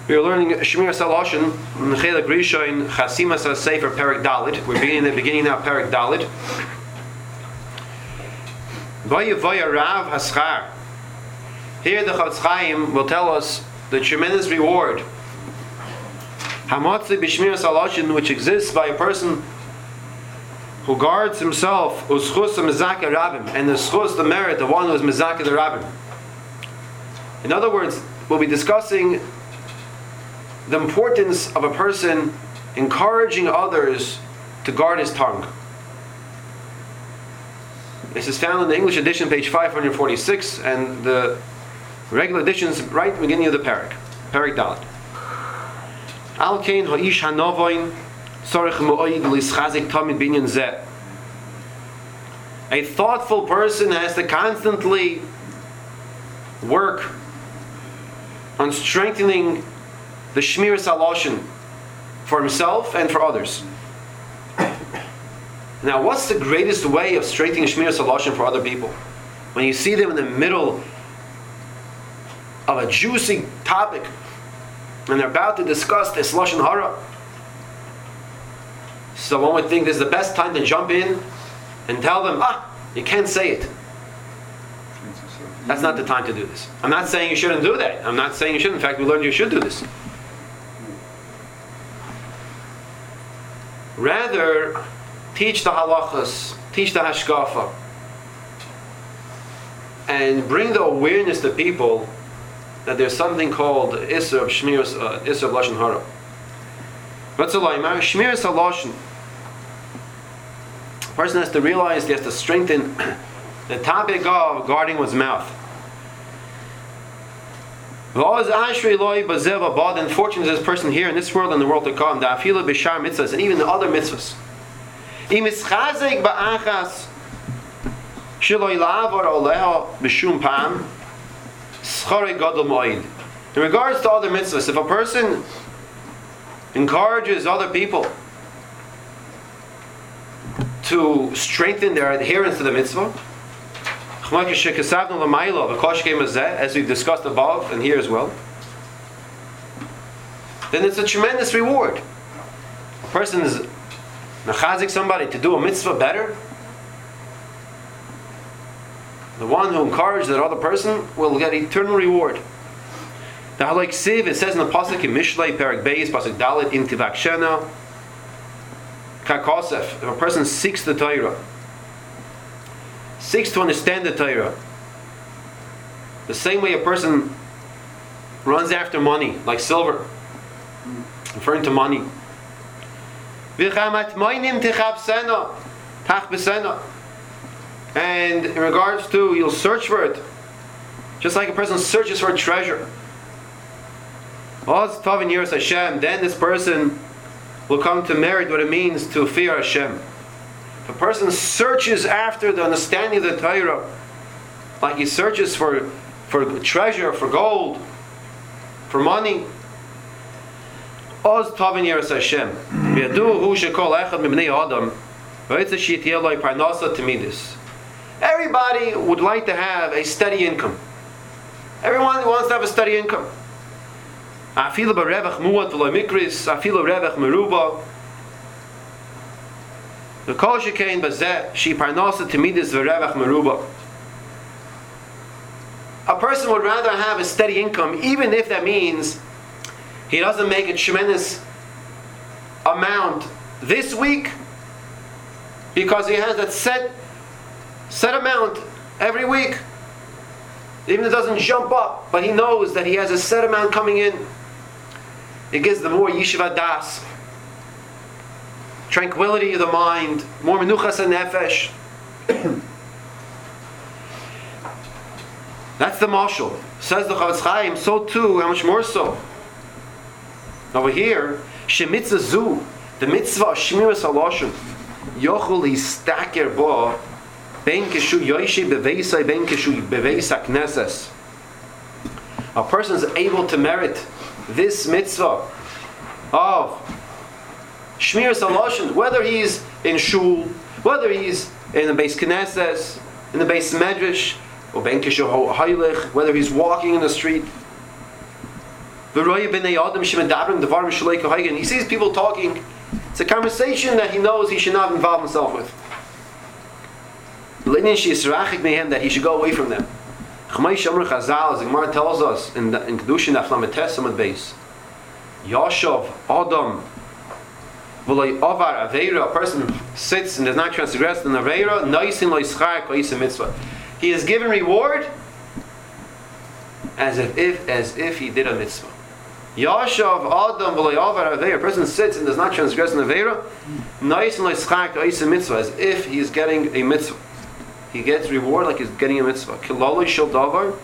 We are learning Shmiras HaLashon, Chelek Rishon, Chasimas HaSefer, Perek Dalet. We're beginning now Perek Dalet. Vaya Rav Haschar. Here the Chofetz Chaim will tell us the tremendous reward Hamatzi B'Shmiras HaLashon, which exists by a person who guards himself, Uschus Mezakeh Rabbim, and the Schus, the merit, the one who is Mezakeh the Rabbim. In other words, we'll be discussing the importance of a person encouraging others to guard his tongue. This is found in the English edition, page 546, and the regular editions right at the beginning of the Perek Dalet. Al Kein Ha'ish Hanovoin Tzorech Mo'oid L'Ischazik Tamid Binyan Zeh. A thoughtful person has to constantly work on strengthening the Shmiras HaLashon for himself and for others. Now, what's the greatest way of strengthening Shmiras HaLashon for other people? When you see them in the middle of a juicy topic and they're about to discuss this Lashon Hara. So one would think this is the best time to jump in and tell them, you can't say it. That's not the time to do this. I'm not saying you shouldn't do that. I'm not saying you shouldn't. In fact, we learned you should do this. Rather, teach the halachas, teach the hashkafa, and bring the awareness to people that there's something called Isser of Shmiras, Isser of Lashon Hara. What's a laimar? Shmiras HaLashon. A person has to realize he has to strengthen the topic of guarding one's mouth. And fortunate is this person here in this world and the world to come. And even the other mitzvahs. In regards to other mitzvahs, if a person encourages other people to strengthen their adherence to the mitzvah, as we've discussed above and here as well, then it's a tremendous reward. A person is mechazik somebody to do a mitzvah better. The one who encouraged that other person will get eternal reward. The Halak Siv, it says in the pasuk in Mishlei Perek Beis pasuk Dalet in Tivakshena Kakosef. If a person seeks the Torah, seeks to understand the Torah, the same way a person runs after money, like silver, referring to money. And in regards to, you'll search for it, just like a person searches for a treasure. Then this person will come to merit what it means to fear Hashem. If a person searches after the understanding of the Torah, like he searches for treasure, for gold, for money, everybody would like to have a steady income. Everyone wants to have a steady income. The kol shekein bazeh she parnasa timidus v'revach meruba. A person would rather have a steady income, even if that means he doesn't make a tremendous amount this week, because he has that set amount every week. Even if it doesn't jump up, but he knows that he has a set amount coming in. It gives the more yeshiva das, tranquility of the mind, more menuchas nefesh. That's the mashal. Says the Chofetz Chaim, so too, how much more so? Over here, shemitzah zu, the mitzvah of Shmiras HaLashon, yochel yistaker bo, ben keshu yoishi beveisai, ben keshu beveisa knesses. A person is able to merit this mitzvah of Shmiras HaLashon, whether he's in shul, whether he's in the Beis Knesses, in the Beis Medrash, or Ben Keshu Haylech, whether he's walking in the street. And he sees people talking. It's a conversation that he knows he should not involve himself with. That he should go away from them. Chazal, as the Gemara tells us in Kedushin Aflametes Samad Beis, Yashov Adam V'loi Avar Aveira, a person sits and does not transgress an Aveira, Noisin Lo Yischar Koyis Mitzvah. He is given reward as if he did a mitzvah. Yashav Adam V'loi Avar Aveira, a person sits and does not transgress an Aveira, Noisin Lo Yischar Koyis Mitzvah, as if he is getting a mitzvah. He gets reward like he's getting a mitzvah. Kiloloi Shel Davar.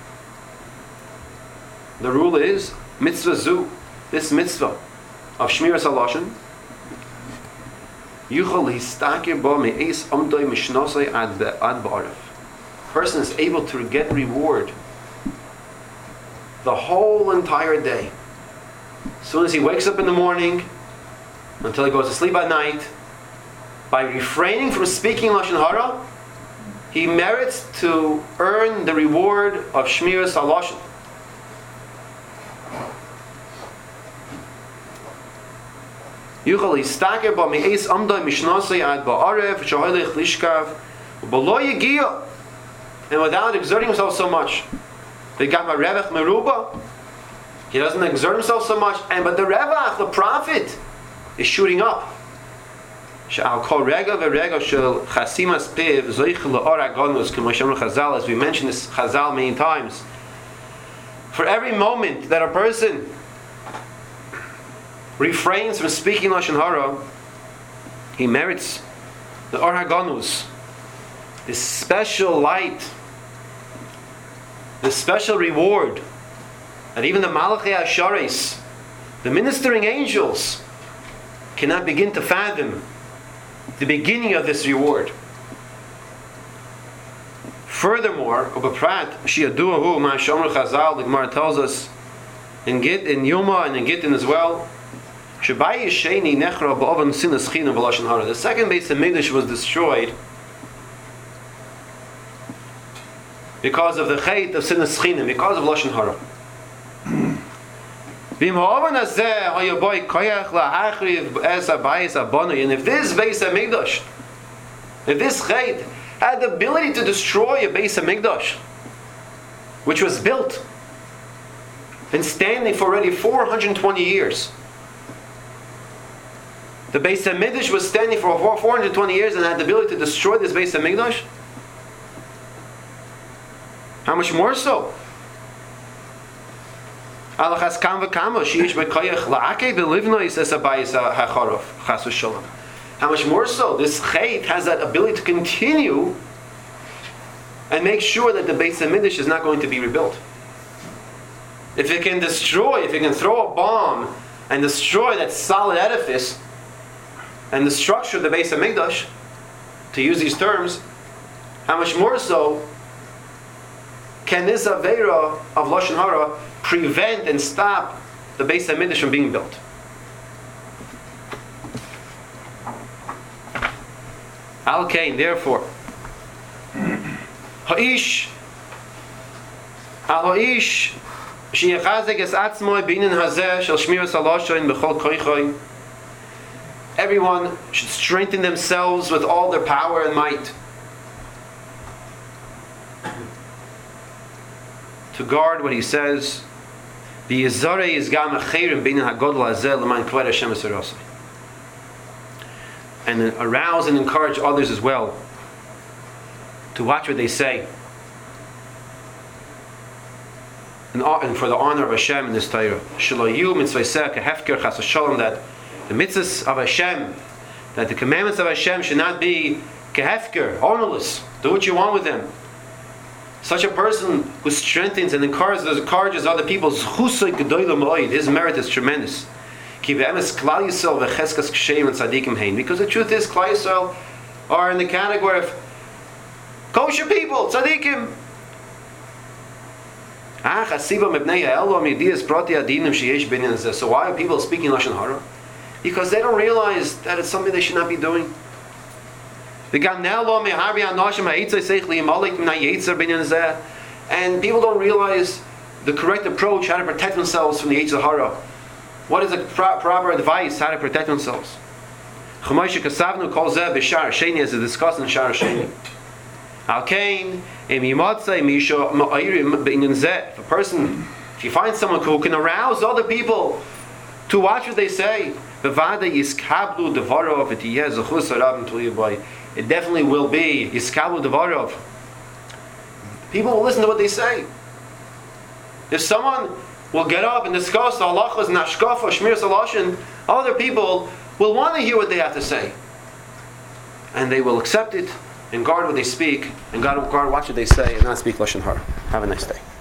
The rule is mitzvah zu, this mitzvah of Shmiras HaLashon, Yuchal Histakir Ba Me'es Amdoi Mishnosai Ad Ba'arif. Person is able to get reward the whole entire day. As soon as he wakes up in the morning until he goes to sleep at night, by refraining from speaking Lashon Hara, he merits to earn the reward of Shmiras HaLashon. Yuchal Yistaker ba me'es amdoi mishnasei ad ba'arev shaholich lishkav b'lo yegiya, and without exerting himself so much. They got my revach meruba. He doesn't exert himself so much, but the revach, the profit, is shooting up. Shal kol rega v'rega shel chasimas piv zoich le'or haganus, k'mo shemar Chazal, as we mentioned this Chazal many times. For every moment that a person refrains from speaking Lashon Hara, he merits the Or HaGanus, this special light, this special reward that even the Malachei HaSharis, the ministering angels, cannot begin to fathom the beginning of this reward. Furthermore, Ubaprat, Shiaduahu, Ma Shomer Chazal, the Gemara tells us in Yoma and in Gittin as well, the second Beis HaMikdash was destroyed because of the chait of Sinas Chinim, because of Lashon Hara. And if this Beis HaMikdash, if this chait had the ability to destroy a Beis HaMikdash, which was built and standing for already 420 years, the Beis HaMikdash was standing for 420 years and had the ability to destroy this Beis HaMikdash, how much more so? How much more so? This chait has that ability to continue and make sure that the Beis HaMikdash is not going to be rebuilt. If it can destroy, if it can throw a bomb and destroy that solid edifice and the structure of the Beis HaMikdash, to use these terms, how much more so can this Aveira of Lashon Hara prevent and stop the Beis HaMikdash from being built? Al-Kain, therefore, Ha'ish Al-Ha'ish Sheyachazek es atzmoi b'inin hazeh shel shmiras halashon b'chol koichoi. Everyone should strengthen themselves with all their power and might to guard what he says. V'yizarei is gam acherim b'inin hagodol hazeh l'man kvod Hashem esarosai. And then arouse and encourage others as well to watch what they say. And for the honor of Hashem in this Torah. Shalayu mitzvah hefker chas v'shalom, that the mitzvahs of Hashem, that the commandments of Hashem should not be kehefker, honorless. Do what you want with them. Such a person who strengthens and encourages other people, his merit is tremendous. Because the truth is, Klal Yisrael are in the category of kosher people, tzaddikim. So why are people speaking Lashon Hara? Because they don't realize that it's something they should not be doing. And people don't realize the correct approach, how to protect themselves from the Yetzer Hara. What is the proper advice, how to protect themselves? Chumoshe Kasavnu Kol Zeh B'Shar Sheni, as is discussed in Shar Sheni. Al Kain, Im Yimatzei Misha Ma'ayrim B'Inyan Zeh. If you find someone who can arouse other people to watch what they say, it definitely will be Yiskablu Devarov. People will listen to what they say. If someone will get up and discuss the halachas and hashkafa, shmiras haloshin, other people will want to hear what they have to say. And they will accept it and guard what they speak and guard what they say and not speak lashon hara. Have a nice day.